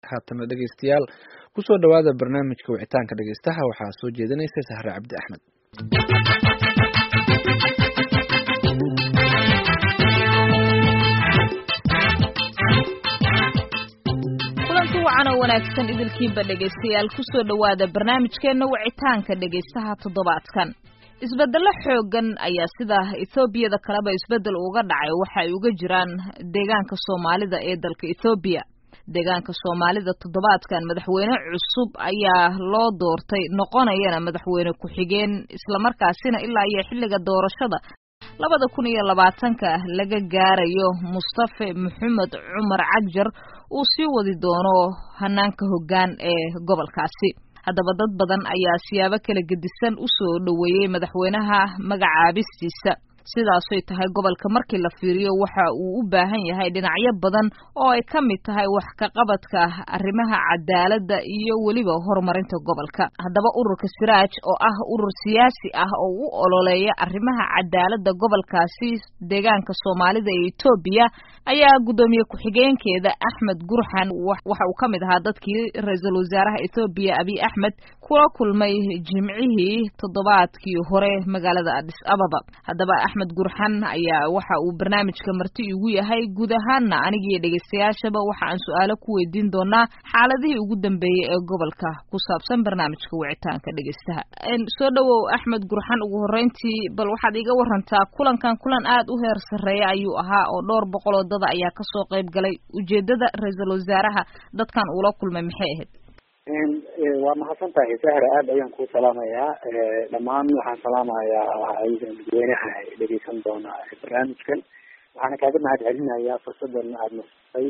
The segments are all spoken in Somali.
haatana dhegeystayaal kusoo dhawaada barnaamijka wicitaanka dhegeystaha waxaa soo jeedinaysa Sahra Cabdi Axmed. kulanti wacan oo wanaagsan idilkiinba dhegeystayaal kusoo dhawaada barnaamijkeena wicitaanka dhegeystaha toddobaadkan. isbeddello xoogan ayaa sida Ethiopia kaleba isbeddel uga dhacay waxa ay uga jiraan deegaanka Soomaalida ee dalka Ethiopia. deegaanka Soomaalida toddobaadkan madaxweyne cusub ayaa loo doortay noqonayana madaxweyne ku xigeen isla markaasina ilaa iyo xilliga doorashada 2020 laga gaarayo Mustafa Maxamed Cumar Cagjar uu sii wadi doono hanaanka hoggaan ee gobolkaasi. haddaba dad badan ayaa siyaabo kala gedisan u soo dhaweeyay madaxweynaha magacaabistiisa sidaasoo tahay gobolka markii la fiiriyo waxa uu u baahan yahay dhinacyo badan oo ay ka mid tahay wax ka qabadka arrimaha cadaaladda iyo weliba horumarinta gobolka. haddaba ururka Siraaj oo ah urur siyaasi ah oo u ololeeya arrimaha cadaaladda gobolkaasi deegaanka Soomaalida ee Ethiopia ayaa gudoomiye ku-xigeenkeeda Axmed Gurxan waxa uu ka mid ahaa dadkii ra'iisul wasaaraha Ethiopia Abiy Ahmed kula kulmay jimcihii toddobaadkii hore magaalada Addis Ababa. haddaba Axmed Gurxan ayaa waxa uu barnaamijka marti ugu yahay guud ahaanna anigii dhageystayaashaba waxa aan su'aalo ku weydiin doonaa xaaladihii ugu dambeeyay ee gobolka ku saabsan barnaamijka wicitaanka dhageystaha. soo dhawow Axmed Gurxan, ugu horeyntii bal waxaad iga warantaa kulan aad u heer sareeya ayuu ahaa oo dhowr boqol oo dad ayaa ka soo qayb galay. ujeedada ra'iisul wasaaraha dadkan uu la kulmay maxay ahayd? waa mahadsantahay Sahra, aad ayaan ku salaamayaa dhammaan waxaan salaamayaa madaxweynaha dhegeysan doona barnaamijkan. waxaana kaaga mahadcelinayaa fursadan aada nasatay.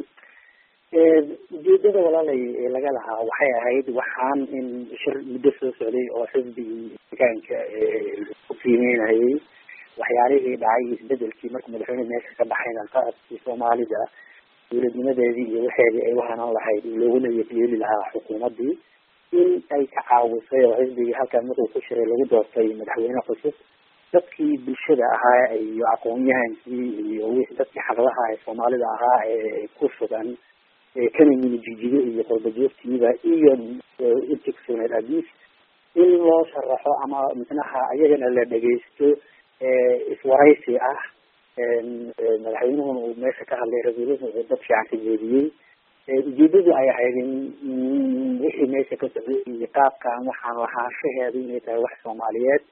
ujeedada walaalay laga lahaa waxay ahayd waxaan in shir muddo soo socday oo xisbigii deegaanka ku qiimeynayay waxyaalihii dhacay isbedelkii marka madaxweyne meesha ka baxayna qaabkii Soomaalida dowladnimadeedii iyo waxeedii ay wahanaan lahayd looguna yeeli lahaa xukuumaddii in ay ka caawisay oo xisbigii halkan markuu ku shiray lagu doortay madaxweyne cusub. dadkii bulshada ahaa iyo aqoon-yahankii iyo wixii dadkii xaqlaha ee Soomaalida ahaa ee ku sugan kana jijiyo iyo qolbajoogtiiba iyo intigsooneed adiis in loo sharaxo ama midnaha ayagana la dhageysto iswaraysi ah. madaxweynuhuna uu meesha ka hadlay, rasuuluhu uu dad fiican ka jeediyey. ujeedadu ay ahayd in wixii meesha ka socday iyo qaabkan waxaan lahaanshaheedu inay tahay wax Soomaaliyeed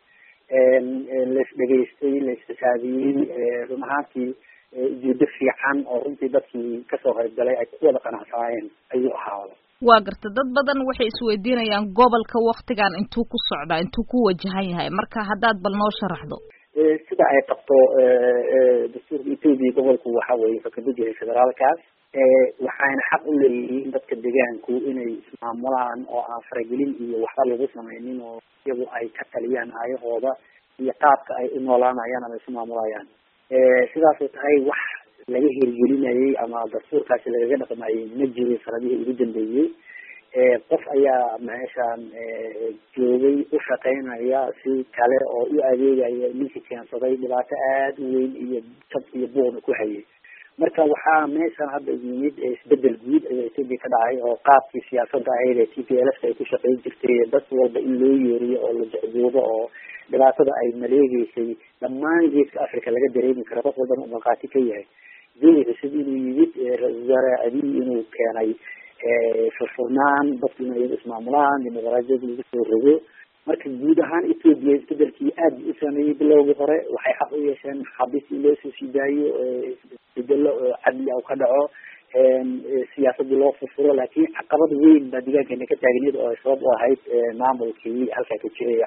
lais dhageystay, lais xisaabiyey. run ahaantii ujeedo fiican oo runtii dadkii kasoo qayb galay ay ku wada qanacsanaayeen ayuu ahaada. waa garta dad badan waxay isweydiinayaan gobolka waktigan intuu ku socdaa, intuu ku wajahan yahay, marka haddaad bal noo sharaxdo. sida ay qabto dastuurka Ethiopia gobolku waxa weeye ka mid yahay federaalkaas. waxayna xaq u leeyihiin dadka deegaanku inay ismaamulaan oo aan faragelin iyo waxba lagu sameynin oo iyagu ay ka taliyaan aayahooda iyo qaabka ay u noolaanayaan ama isu maamulayaan. sidaasay tahay wax laga hirgelinayay ama dastuurkaasi lagaga dhaqmayay ma jirin sanadihii ugu dambeeyey. qof ayaa meeshaan joogay u shaqeynaya si kale oo u adeegaya ninkii keensaday dhibaato aada u weyn iyo jab iyo buuqna ku hayay. marka waxaa meeshaan hadda yimid isbedel guud ayaa Ethiopia ka dhacay oo qaabkii siyaasadda ahayd ee TPLF ay ku shaqeyn jirtay dad walba in loo yeeriyo oo la jecjoobo oo dhibaatada ay maleegeysay dhammaan geeska Afrika laga dareemi karo. qof walbana uu markhaati ka yahay jawi cusub inuu yimid, ra'iisul wasaare Abiy inuu keenay furfurnaan, dadku inay ismaamulaan, dimuqraadiyad lagu soo rogo. marka guud ahaan Ethiopia isbedelkii aad u sameeyey bilowgii hore. waxay xaq u yeesheen maxaabiis in loo soo sii daayo, isbedelo cadli ah ka dhaco, siyaasadii loo furfuro. laakiin caqabad weyn baa deegaankeena ka taagneed oo ay sabab u ahayd maamulkii halkaa ka jiray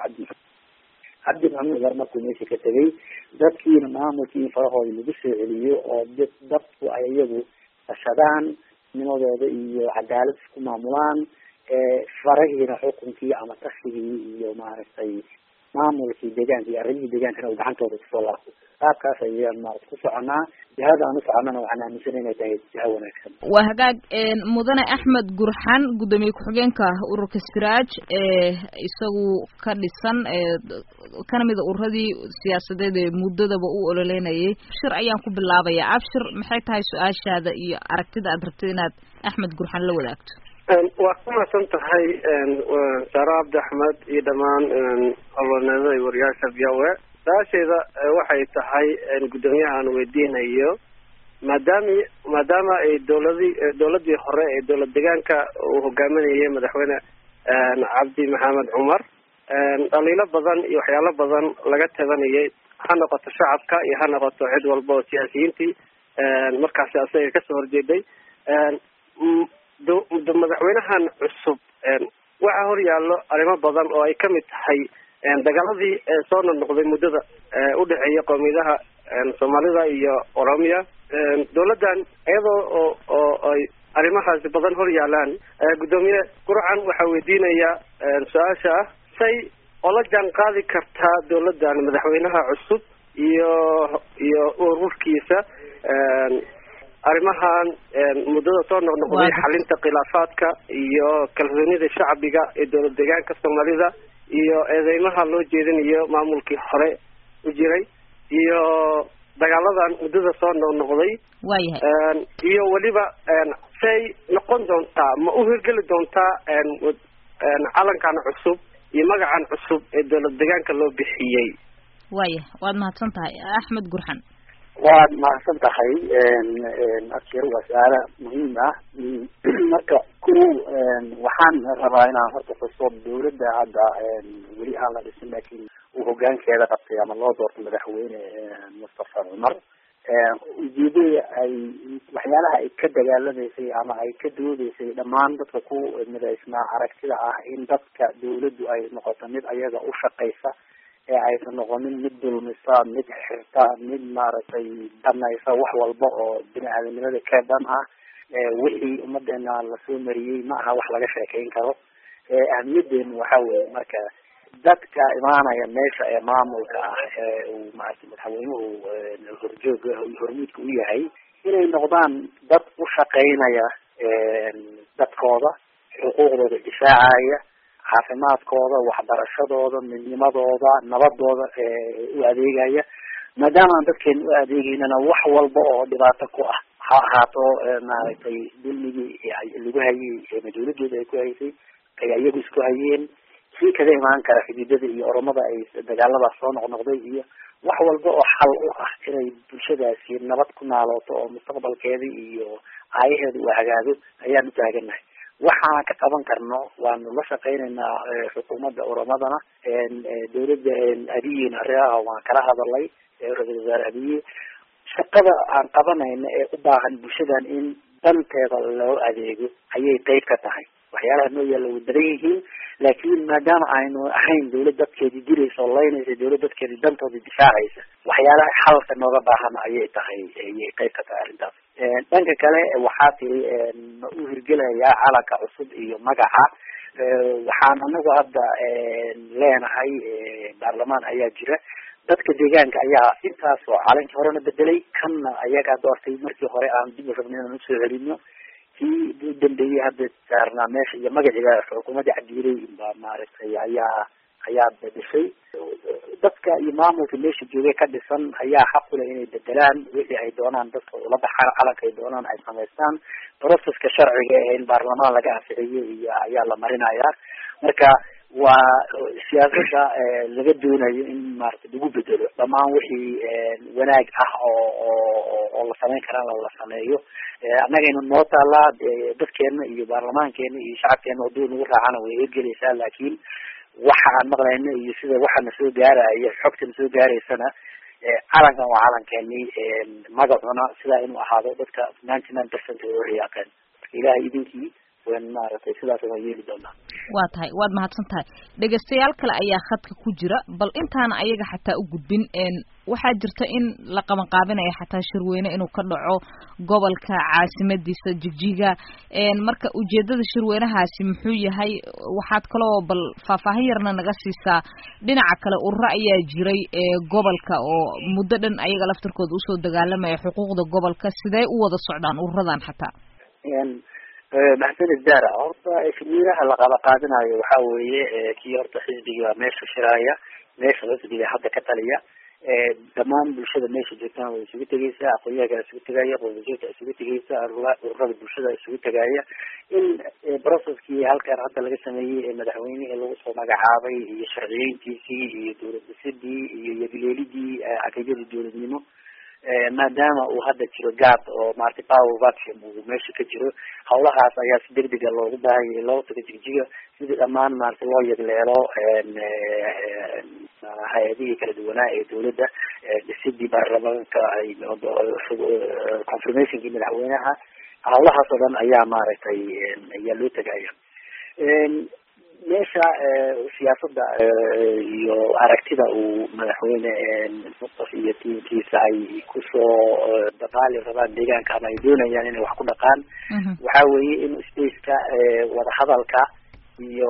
cabdi maxamed cumar markuu meesha ka tegay. dadkiina maamulkii in farahooda lagu soo celiyo oo dadku ay iyagu tashadaan, nimadooda iyo cadaalad isku maamulaan. farahiina xukunkii ama tashigii iyo maaragtay maamulkii deegaanka iyo arrimihii deegaankana uu gacantooda kusoo laabto. qaabkaas ayaan maarata ku soconaa. jihada aan u soconana waxaan aaminsan inay tahay jiha wanaagsan. waa hagaag mudane Axmed Gurxan, gudoomiye ku-xigeenka ururka Siraaj isagu ka dhisan kana mid ururadii siyaasadeed ee muddadaba u ololeynayay. shir ayaan ku bilaabayaa. abshir, maxay tahay su-aashaada iyo aragtida aad rabtid inaad Axmed Gurxan la wadaagto? waa ku mahadsan tahay saare cabdi axmed iyo dhammaan howlwaneedada iyo wariyaasha v o a su-aasheeda waxay tahay guddoomiyaha aan weydiinayo maadaama ay dowladii hore ee dowlad deegaanka uu hogaaminayay madaxweyne cabdi maxamed cumar dhaliilo badan iyo waxyaalo badan laga tabanayay, ha noqoto shacabka iyo ha noqoto cid walba oo siyaasiyiintii markaasi asaga kasoo horjeeday. madaxweynahan cusub waxaa hor yaallo arrimo badan oo ay kamid tahay dagaaladii soo noqnoqday muddada udhexeeya qowmiyadaha soomaalida iyo oromia. dowladdan iyadoo oo ay arrimahaasi badan hor yaalaan, guddoomiye gurcan waxaa weydiinaya su-aasha ah, say ola jaan qaadi kartaa dowladdan madaxweynaha cusub iyo ururkiisa arrimahan muddada soo noqnoqday xalinta khilaafaadka iyo kalsoonida shacbiga ee dowlad deegaanka soomaalida iyo eedeymaha loo jeedinayo maamulkii hore u jiray iyo dagaaladan muddada soo noqnoqday. waayahay iyo weliba say noqon doontaa, ma u hirgeli doontaa calankan cusub iyo magacan cusub ee dowlad deegaanka loo bixiyey? waaya waad mahadsan tahay axmed gurxan. waad mahadsan tahay askar, waa su-aalo muhiim ah. marka waxaan rabaa inaan horta xuso dowladda hadda weli aan la dhisin laakiin uu hogaankeeda qabtay ama loo doortay madaxweyne mustafa cumar. ujeedada ay waxyaalaha ay ka dagaalamaysay ama ay ka doodeysay dhammaan dadka ku midaysnaa aragtida ah in dadka dowladdu ay noqoto mid ayaga u shaqaysa, ee aysan noqonin mid dulmisa, mid xirta, mid maaragtay danaysa wax walba oo bini aadanimada ka dhan ah. wixii ummadeena lasoo mariyey ma aha wax laga sheekeyn karo. ahamiyadeenu waxa weye marka dadka imaanaya meesha ee maamulka ah ee uu maaragtay madaxweynuhu hormuudka u yahay, inay noqdaan dad u shaqeynaya dadkooda, xuquuqdooda difaacaya, caafimaadkooda, waxbarashadooda, midnimadooda, nabadooda u adeegaya. maadaama aan dadkeena u adeegeynana wax walba oo dhibaato ku ah, ha ahaato maaragtay dulmigii lagu hayay dowladeeda ay ku haysay, ay iyagu isku hayeen, sii kaga imaan kara xididada iyo oromada ay dagaaladaas soo noqnoqday, iyo wax walba oo xal u ah inay bulshadaasi nabad ku naalooto oo mustaqbalkeeda iyo aayaheeda uu hagaago ayaan u taaganahay. waxaan ka qaban karno waanu la shaqeynaynaa xukuumadda oromadana, dowladda abiyina arrimaha waan kala hadalay, ra-iisul wasaare abiye. shaqada aan qabanayna ee u baahan bulshadan in danteeda loo adeego ayay qeyb ka tahay. waxyaalaha noo yaalla way badan yihiin, laakiin maadaama aynu ahayn dowlad dadkeedii diraysa oo laynaysa, dowlad dadkeedii dantooda difaacaysa, waxyaalaha xalka nooga baahan ayay tahay, ayay qeyb ka tahay arrintaas. dhanka kale waxaa tiri ma u hirgelayaa calanka cusub iyo magaca. waxaan anagu hadda leenahay baarlamaan ayaa jira, dadka deegaanka ayaa intaas oo calankii horena bedelay, kanna ayagaa doortay markii hore aan dib u rabnay inaan usoo celino. kii u dambeeyey hadda saarnaa meesha iyo magaciga xukuumadda cabdiiley baa maaragtay ayaa bedeshay. dadka iyo maamulka meesha joogay ka dhisan ayaa xaq u leh inay bedelaan wixii ay doonaan, dadka ula baxaan calanka ay doonaan ay samaystaan. proceska sharciga ee in baarlamaan laga anfixiyo iyo ayaa la marinayaa. marka waa siyaasada laga doonayo in maaragtay lagu bedelo dhammaan wixii wanaag ah oo la sameyn karaan la sameeyo. annagayna noo taalaa dadkeena iyo baarlamaankeena iyo shacabkeena haduu nagu raacana way hirgelaysaa, laakiin waxa aan maqlayno iyo sida waxana soo gaaraya, xogtana soo gaaraysana, calankan waa calankeeni, magacuna sidaa inuu ahaado dadka 99% oo riyaaqeen. ilaahay idinkii wan maaragtay sidaas waa yeeli doonaa. waa tahay, waad mahadsan tahay. dhegeystayaal kale ayaa khadka ku jira, bal intaana ayaga xataa u gudbin, waxaa jirta in la qabanqaabinayo xataa shirweyne inuu ka dhaco gobolka caasimadiisa Jigjiga. marka ujeedada shirweynahaasi muxuu yahay? waxaad kaloo bal faahfaahin yarna naga siisaa. dhinaca kale ururo ayaa jiray gobolka oo muddo dhan ayaga laftirkooda usoo dagaalamaya xuquuqda gobolka. sidee u wada socdaan ururadan xataa? maxamed daara, horta shirweynaha la qaadanayo waxaa weeye kii horta xisbiga meesha shiraya, meesha xisbiga hadda ka taliya, dhamaan bulshada meesha joogtaan way isugu tegaysaa, aqoonyahanka isugu tegaya, qodobjoogta isugu tegaysa, ururada bulshada isugu tegaya in processkii halkan hadda laga sameeyey ee madaxweynihii lagu soo magacaabay iyo sharciyeyntiisii iyo dowlad dhisidii iyo yagleelidii xaqiiqadii dowladnimo maadaama uu hadda jiro gaab oo maaragtay power vacuum uu meesha ka jiro, hawlahaas ayaa si degdega loogu baahan yahay loo tago jigjiga sidii dhammaan maaragtay loo yagleelo hay-adihii kala duwanaa ee dowladda, dhisidii baarlamaanka, confirmationkii madaxweynaha, hawlahaas oo dhan ayaa maaragtay ayaa loo tegaya. meesha siyaasadda iyo aragtida uu madaxweyne Mustafa iyo tiimkiisa ay kusoo dhaqaali rabaan deegaanka ama ay doonayaan inay wax ku dhaqaan, waxa weeye in spaceka wadahadalka iyo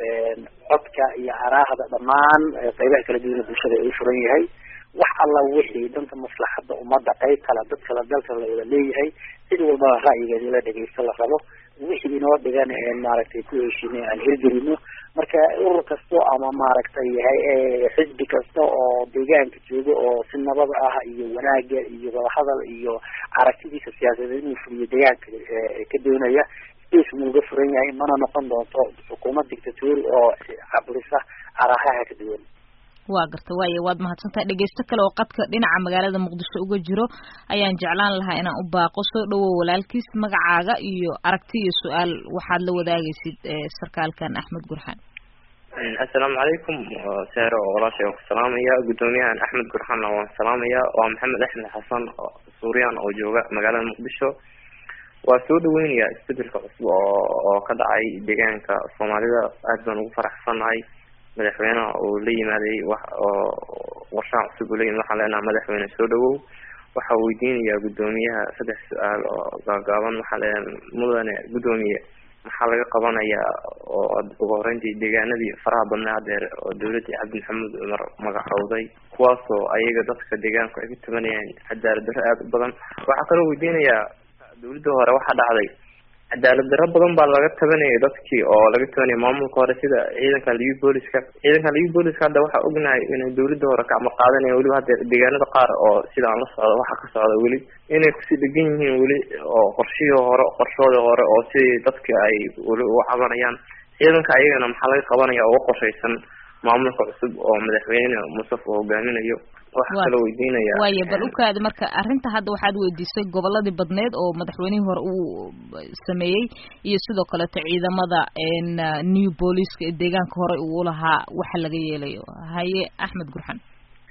codka iyo araahda dhammaan qaybaha kala duwan bulshada ay u furan yahay. wax alla wixii danta maslaxadda ummadda qayb kala dad kala dalka la wada leeyahay, cid walba ra'yigeeda in la dhageysto la rabo, wixii inoo dhigan maaragtay ku heshiinay aan hirgelino. marka urur kasto ama maaragtay xisbi kasta oo deegaanka jooga oo si nabad ah iyo wanaaga iyo wadahadal iyo aragtidiisa siyaasadeed inuu fuliyo deegaanka ka doonaya, space muuga furan yahay, mana noqon doonto xukuumad dictatori oo caburisa arahaha ka duwan. waa garta waaye waad mahadsantahay. dhegeysto kale oo qadka dhinaca magaalada Muqdisho uga jiro ayaan jeclaan lahaa inaan u baaqo. soo dhawow walaalkiis, magacaaga iyo aragti iyo su'aal waxaad la wadaagaysid sarkaalkan Axmed Gurxan. assalaamu calaykum seero walaashay oo salaamaya gudoomiyahan Axmed Gurxan oo salaamaya waa Maxamed Axmed Xasan oo Suuriyan oo jooga magaalada Muqdisho. waa soo dhaweynaya isbedelka cusub oo ka dhacay deegaanka Soomaalida, aad baan ugu faraxsanahay. madaxweynaha oo la yimaaday wax oo warshax cusub leeyahay, waxaan leenahay madaxweyne soo dhawow. waxa weydiinayaa gudoomiyaha 3 su'aal oo gaagaaban. waxaa leenahay mudane gudoomiye, maxaa laga qabanayaa oo ugu horeyntii deegaanadii faraha badnaa hadeer oo dowladda Cabdi Maxamed Umar magacowday, kuwaasoo ayaga dadka deegaanka ay ka tabanayaan cadaalad darro aad u badan. waxaa kaloo weydiinayaa dowladda hore waxaa dhacday cadaalad darro badan baa laga tabanayay dadkii oo laga tabanayay maamulka hore sida ciidanka liyu booliska hadda waxaa ognahay inay dowladda hore kacma qaadanayaan weliba hadda deegaanada qaar oo sidaan la socdo waxa ka socda weli inay kusii dhegan yihiin weli oo qorshoodii hore oo sidii dadka ay weli uga cabanayaan. ciidanka ayagana maxaa laga qabanaya uga qorshaysan maamulka cusub oo madaxweyne Mustafa uu hogaaminayo. waxaa kaloo weydiinaya waaye bal u kaadi marka arrinta hadda waxaad weydiisay goboladii badneed oo madaxweynihii hore uu sameeyey iyo sidoo kale ciidamada new police ee deegaanka hore uu lahaa waxa laga yeelayo. haye Axmed Gurxan.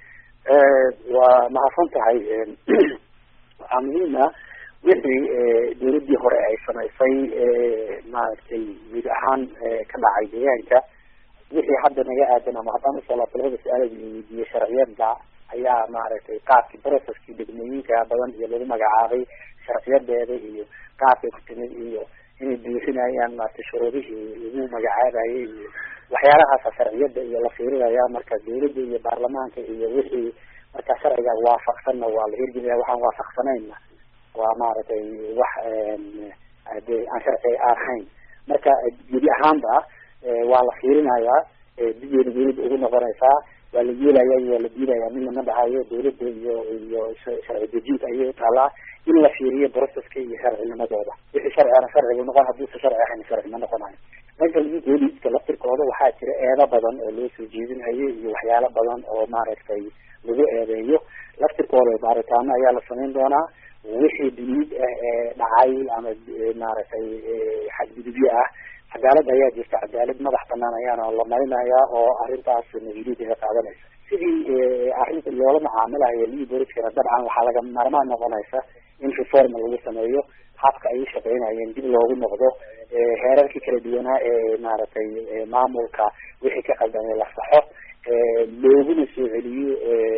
waa mahadsan tahay. waxaa muhiim ah wixii dowladdii hore ay samaysay maaragtay guud ahaan ka dhacay deegaanka, wixii hadda naga aadan ama haddaan usoo laabto labada su-aalaad weydiiye sharciyada ayaa maaragtay qaabkii processkii degmooyinka badan iyo lagu magacaabay sharciyadeeda iyo qaabkay ku timid iyo inay buuxinayaan maaragtay shuruudihii lagu magacaabayay iyo waxyaalahaasa sharciyada iyo la fiirinaya. marka dowladda iyo baarlamaanka iyo wixii marka sharciga waafaqsanna waa la hirgelinaya, waxaan waafaqsanayna waa maaragtay wax dee aan sharci ahayn. marka gudi ahaanba waa la fiirinayaa, digeena dowladda ugu noqonaysaa, waa la yeelaya waa la diidaya, midna ma dhahayo. dowladda iyo sharci dejinta ayay utaalaa in la fiiriyo processka iyo sharcinimadooda. wixii sharcina sharcigu noqon, hadduusa sharci ahayn sharci ma noqonayo. dhanka booliiska laftirkooda waxaa jira eedo badan oo loo soo jeedinayo iyo waxyaalo badan oo maaragtay lagu eedeeyo. laftirkooda baaritaano ayaa la samayn doonaa. wixii duniid dhacay ama maaragtay xadgudubyo ah, cadaalad ayaa jirta, cadaalad madax banaan ayaana la marinayaa oo arrintaas mas-uuliyadda qaadanaysa. sidii arrinta loola macaamilayo liyu booliskana dabcan waxaa laga maarmaan noqonaysa in reform lagu sameeyo, habka ay u shaqeynayeen dib loogu noqdo, heerarkii kala duwanaa ee maaragtay maamulka wixii ka qaldamay la saxo, looguna soo celiyo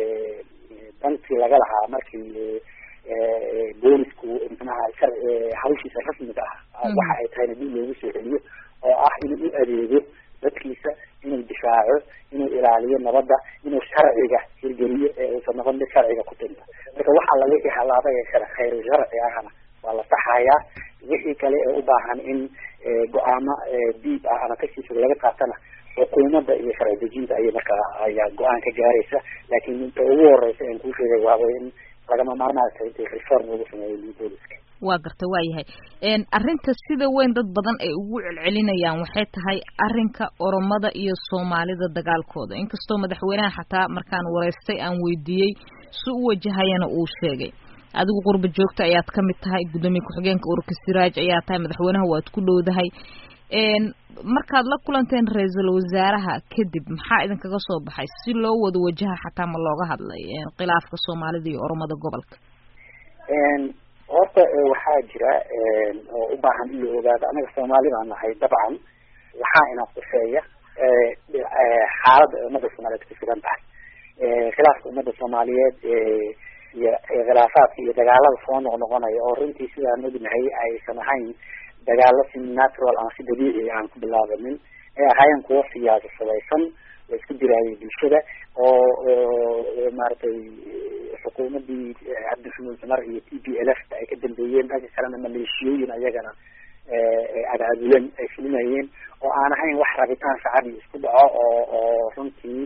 dantii laga lahaa markii boolisku manaha hawshiisa rasmiga ah waxa ay tahayna dib loogu soo celiyo, oo ah inuu u adeego dadkiisa, inuu difaaco, inuu ilaaliyo nabadda, inuu sharciga hirgeliyo ee uusan noqon mid sharciga ku tinta. marka waxaa laga ihalaabay khayr sharci ahna waa la saxayaa. wixii kale ee u baahan in go-aamo diib ah ama kasii fog laga qaatana xukuumadda iyo sharci dejinta ayay markaa ayaa go-aan ka gaaraysa. laakiin inta ugu horeysa aan kuu sheegay waaba in lagama maarmaarka intay reform lagu sameeyo booliska. waa garta waa yahay arrinta sida weyn dad badan ay ugu celcelinayaan waxay tahay arrinka oromada iyo soomaalida dagaalkooda, inkastoo madaxweynaha xataa markaan wareystay aan weydiiyey si u wajahayana uu sheegay. adigu qurba joogta ayaad ka mid tahay, gudoomiye ku-xigeenka ururka Siraaj ayaa tahay, madaxweynaha waad ku dhowdahay. markaad la kulanteen ra-iisul wasaaraha kadib maxaa idinkaga soo baxay si loo wada wajaha xataa ma looga hadlay khilaafka soomaalida iyo oromada gobolka? horta waxaa jira oo u baahan in la ogaado, anaga Soomaalida nahay dabcan waxaa ina quseeya xaaladda ummadda Soomaaliyeed ku sugan tahay. khilaafka ummadda Soomaaliyeed iyo khilaafaadka iyo dagaalada soo noqnoqonaya oo runtii sidaan ognahay aysan ahayn dagaalo si natural ama si dabiici aan ku bilaabanin, ay ahaayeen kuwo siyaasadaysan oo isku diraayay bulshada oo maaragtay xukuumadii cabdixamuud cumar iyo TPLF ay ka dambeeyeen, dhanka kalena maleeshiyooyin ayagana agaabulan ay fulinayeen oo aan ahayn wax rabitaan shacbi isku dhaco oo runtii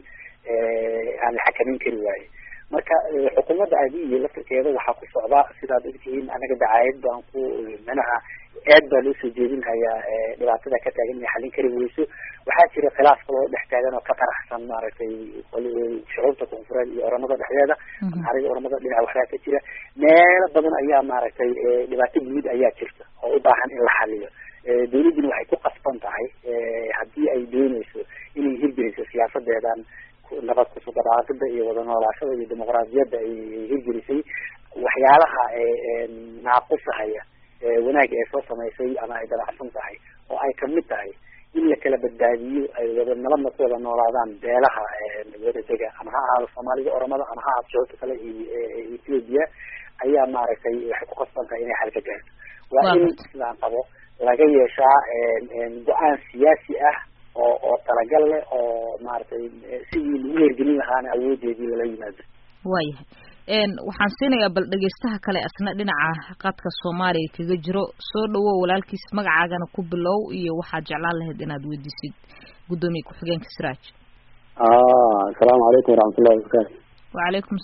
aan la xakameyn kari waaye. marka xukuumadda aadiya laftirkeeda waxaa ku socda sidaad ogtihiin, anaga dacaayad baan ku manaha aad baa loo soo jeedinhayaa dhibaatada ka taagan inay xallin kari weyso. waxaa jira khilaaf kaloo dhex taagan oo ka qaraxsan maaragtay shucuubta koonfureed iyo oromada dhexdeeda, ariga oromada dhinaca waxbaa ka jira. meelo badan ayaa maaragtay dhibaato guud ayaa jirta oo u baahan in la xaliyo. dawladduna waxay ku qasban tahay haddii ay dooneyso inay hirgeliso siyaasadeedan nabad kusugadaasada iyo wada noolaashada iyo dimuqraadiyadda ay hirgelisay, waxyaalaha naaqusahaya wanaagga ay soo samaysay ama ay dabacsan tahay oo ay kamid tahay in la kala badbaadiyo, ay wada nabadna ku wada noolaadaan beelaha wada dega, ama ha ahaado Soomaalida oromada ama ha ahaado shucuubta kale iyo Ethiopia, ayaa maaragtay waxay ku qasban tahay inay xal ka gaarto. waa in sidaan qabo laga yeeshaa go-aan siyaasi ah oo talagal leh oo maaragtay sidii lagu hergelin lahaana awoodeedii lala yimaado. waayahay waxaan siinayaa bal dhegeystaha kale asna dhinaca qadka Soomaaliya kaga jiro. soo dhawow walaalkiis, magacaagana ku bilow iyo waxaad jeclaan lahayd inaad weydiisid gudoomiye ku-xigeenka Siraaj. asalaamu calaykum waraxmatullahi wabarakaatu. wacalaykum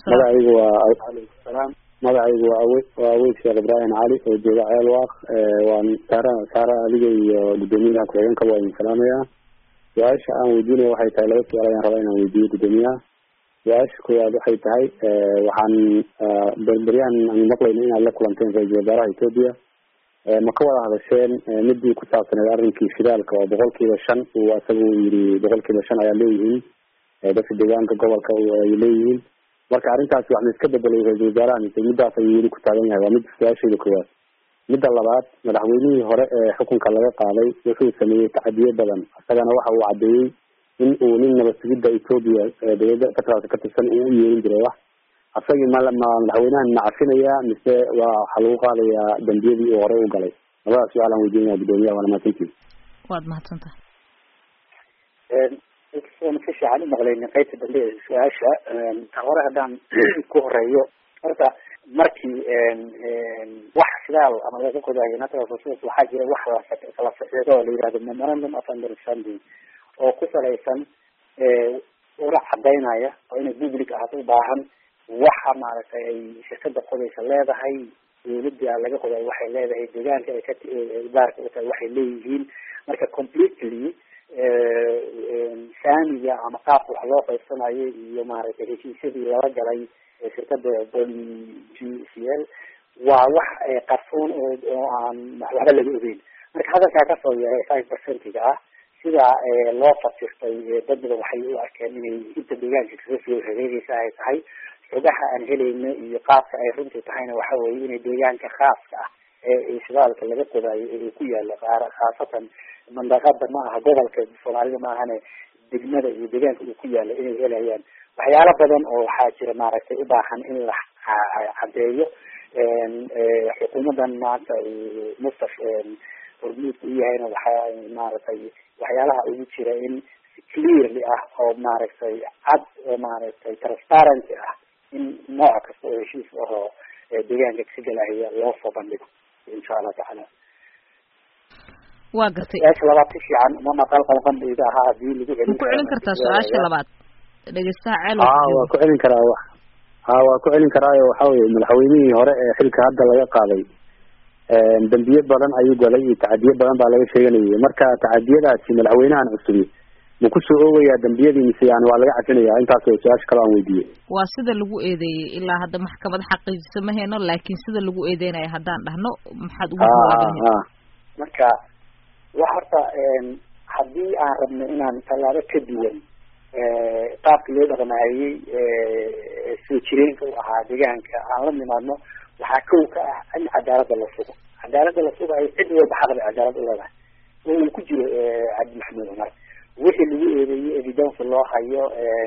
salaam. magacaygu waa aweyd sheekh Ibraahim Cali oo jooga Ceelwaaq. waan saara adiga iyo gudoomiyaha ku-xigeenka waa idin salaamayaa. su-aasha aan weydiinayo waxay tahay laba su-aal ayaan rabaa inaan weydiiyo gudoomiyaha. su-aasha koowaad waxay tahay waxaan berberyahan aan maqlayno inaad la kulanteen ra-iisul wasaaraha Ethiopia. ma ka wada hadasheen midii ku saabsaneed arrinkii shidaalka oo 5% uu asagu yiri 5% ayaa leeyihiin dadka deegaanka gobolka ay leeyihiin. marka arrintaasi wax ma iska bedelay ra-iisul wasaaraha mise midaas ayuu weli ku taagan yahay? waa mid su-aashayda koowaad. midda labaad, madaxweynihii hore ee xukunka laga qaaday wuxuu sameeyey tacadiyo badan, isagana waxa uu caddeeyey in uu nin nabad sugidda Ethiopia dowladda federaalka ka tirsan uu u yeerin jiray wax. asagii madaxweynahan ma cafinayaa mise waxaa lagu qaadayaa dambiyadii uu hore u galay? labadaas su-aal aan weydiinaya gudoomiyaha. waana mahadsantihin. waad mahadsantahay. si fiican u maqlayna qaybta dambe ee su-aasha. ta hore haddaan ku horeeyo, horta markii wax shidaal ama laga qodayo natural resources waxaa jira wax la saxiixo oo la yihahdo memorandum of understanding oo ku salaysan ura cadaynaya oo inay public ahaato u baahan waxa maaragtay ay shirkada qodaysa leedahay, dawladda laga qodayo waxay leedahay, deegaanka ay ka baarka u tahay waxay leeyihiin. marka completely saamiga ama qaabka wax loo qaybsanayo iyo maaragtay heshiisyadii lala galay shirkada GCL waa wax qarsoon oo aan waxba laga ogeyn. marka hadalkaa kasoo yeeray 5% ah sida loo fasirtay dad badan waxay u arkeen inay inta deegaanka kaga soo hareereysa ay tahay. xogaha aan helayno iyo qaabka ay runtii tahayna waxa weeye inay deegaanka khaaska ah ee shidaalka laga qodayo ee ku yaala khaasatan mandaqada ma aha gobolka Soomaalida ma ahane degmada iyo deegaanka uu ku yaala inay helayaan waxyaalo badan oo waxaa jira maaragtay u baahan in la cadeeyo. xukuumadan maanta Mustafa hormuudka u yahayna waxaa maaragtay waxyaalaha ugu jira in clearly ah oo maaragtay cad oo maaragtay transparency ah in nooc kasta oo heshiis ahoo deegaanka ka galaya loo soo bandhigo insha Allah tacaala. waa gartay su-aasha labaad si fiican uma maqal qalqandayda ahaa hadii lagu celin ku celin kartaa su-aasha labaad dhegeystaha ceel waa ku celin karaa waa ku celin karaayo waxa weye madaxweynihii hore ee xilka hadda laga qaaday dambiye badan ayuu galay iyo tacadiye badan baa laga sheeganayay marka tacadiyadaasi madaxweynahan cusubi ma kusoo oogayaa dambiyadii mise yani waa laga cafinaya intaas oo su-aasha kale aan weydiiyey waa sida lagu eedeeyey ilaa hadda maxkamad xaqiijisa ma hayno laakiin sida lagu eedeynayo haddaan dhahno maxaad ugu jawaabinaysaa marka wa horta haddii aan rabno inaan tallaabo ka duwan qaabka loo dhaqmaayey soo jireenka u ahaa deegaanka aan la nimaadno waxaa kow ka ah in cadaalada la sugo cadaalada la sugayo cid walba xaq bay cadaalad u leedahay oo uu ku jiro cabdi maxamuud cumar wixii lagu eedeeyey evidence loo hayo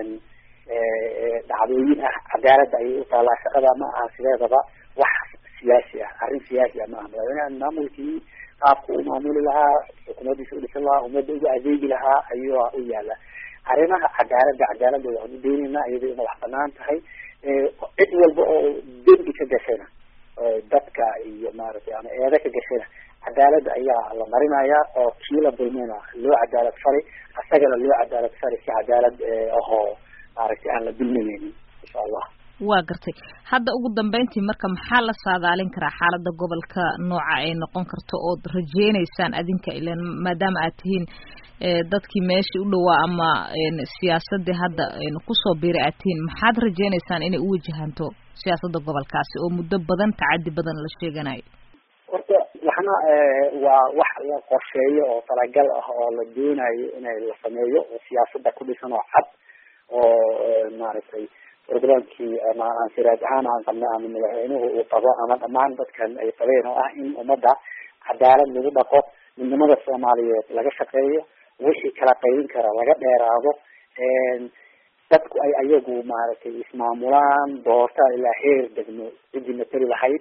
dhacdooyin ah cadaalada ayay u taalaa shaqada ma aha sideedaba wax siyaasi ah arrin siyaasi ah ma aha madaxweynaha maamulkii qaabka u maamuli lahaa xukuumadiisa udhisan lahaa ummadda uga adeegi lahaa ayuu u yaala arrimaha cadaalada waxaan u daynaynaa iyadoo ina wax banaan tahay cid walba oo dembi ka gashayna dadka iyo maaragtay ama eeda ka gashayna cadaalada ayaa la marinayaa oo kii la dulmina loo cadaalad fari asagana loo cadaalad fari si cadaalad ahoo maaragtay aan la dulminaynin insha allah waa gartay hadda ugu dambeyntii marka maxaa la saadaalin karaa xaalada gobolka nooca ay noqon karto ood rajeynaysaan adinka ilan maadaama aad tihiin dadkii meeshii u dhawaa ama siyaasadii hadda kusoo biiray aad tihiin maxaad rajeynaysaan inay u wajahanto siyaasada gobolkaasi oo muddo badan tacadi badan la sheeganayo horta waxna waa wax la qorsheeyo oo talagal ah oo la doonayo inay la sameeyo oo siyaasada ku dhisan oo cad oo maaragtay programkii ama ansiraad ahaan aan qabno ama madaxweynuhu uu qabo ama dhamaan dadkan ay qabeen oo ah in ummadda cadaalad lagu dhaqo midnimada soomaaliyeed laga shaqeeyo wixii kala qaybin kara laga dheeraado dadku ay ayagu maaragtay ismaamulaan doortaan ilaa heer degmo ciddii matali lahayd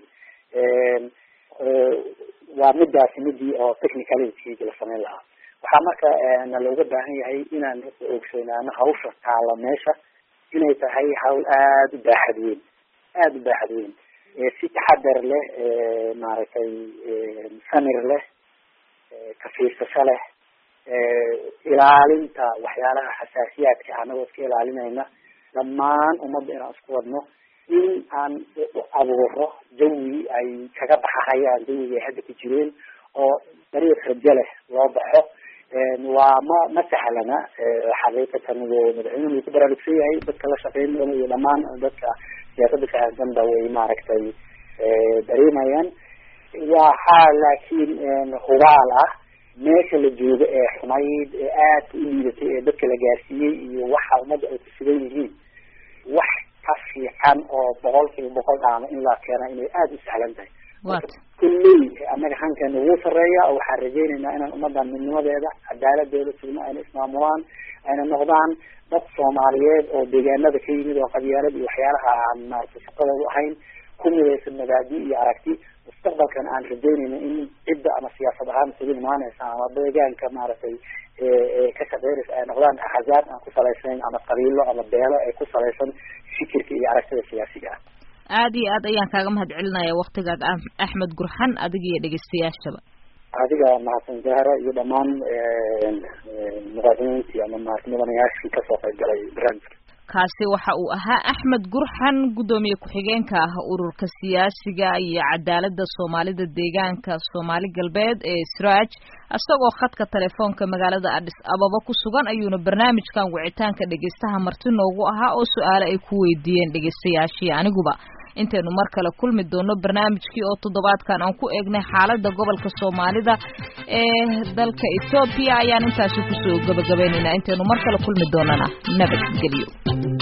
waa midaasi midii oo technicalityga la sameyn lahaa waxaa marka na looga baahan yahay inaan ogsoonaano hawsha taala meesha inay tahay hawl aada u baaxad weyn si taxadar leh maaragtay samir leh kafiirsasho leh ilaalinta waxyaalaha xasaasiyaadka anagoo iska ilaalinayna dhammaan ummadda inaan isku wadno in aan u abuuro jawi ay kaga baxahayaan jawiga ay hadda ku jireen oo dariiq rajo leh loo baxo waa ma sahlana xaqiiqatan madaxweynuhu ku baraarugsan yahay dadka la shaqeyn doona iyo dhamaan dadka siyaasada fahamsanba way maaragtay dareemayaan waxaa laakiin hubaal ah meesha la joogo ee xumayd ee aadka u liidatay ee dadka la gaarsiiyey iyo waxa ummadda ay ku sugan yihiin wax ka fiican oo 100% dhaama in la keena inay aada u sahlan tahay kulley annaga hankeena wuu sareeya oo waxaan rajeynaynaa inaan ummadan midnimadeeda cadaaladeeda sugno ayna ismaamulaan ayna noqdaan dad soomaaliyeed oo deegaanada ka yimid oo qabyaalad iyo waxyaalaha aan maaragtay shaqadoodu ahayn ku midaysan mabaadi iyo aragti mustaqbalkan aan rajeynayna in cidda ama siyaasad ahaan isugu imaanaysa ama deegaanka maaragtay ka shaqeynaysa ay noqdaan axzaab aan ku salaysnayn ama qabiilo ama beelo ay ku salaysan fikirka iyo aragtida siyaasiga ah aada iyo aad ayaan kaaga mahad celinaya waktigaaga axmed gurxan adiga iyo dhegeystayaashaba adiga mahadsan zahra iyo dhamaan muqaadimiintii ama mudanayaashii kasoo qayb galay barnaamijka kaasi waxa uu ahaa axmed gurxan guddoomiye ku-xigeenka ah ururka siyaasiga iyo cadaalada soomaalida deegaanka soomaali galbeed ee siraaj isagoo khadka telefoonka magaalada Addis Ababa ku sugan ayuuna barnaamijkan wicitaanka dhegeystaha marti noogu ahaa oo su'aalo ay ku weydiiyeen dhegeystayaashii aniguba intaynu mar kale kulmi doono barnaamijkii oo toddobaadkan aan ku eegnay xaaladda gobolka Soomaalida ee dalka Ethiopia ayaan intaas ku soo gabagabeynayna intaynu mar kale kulmi doonana nabadgelyo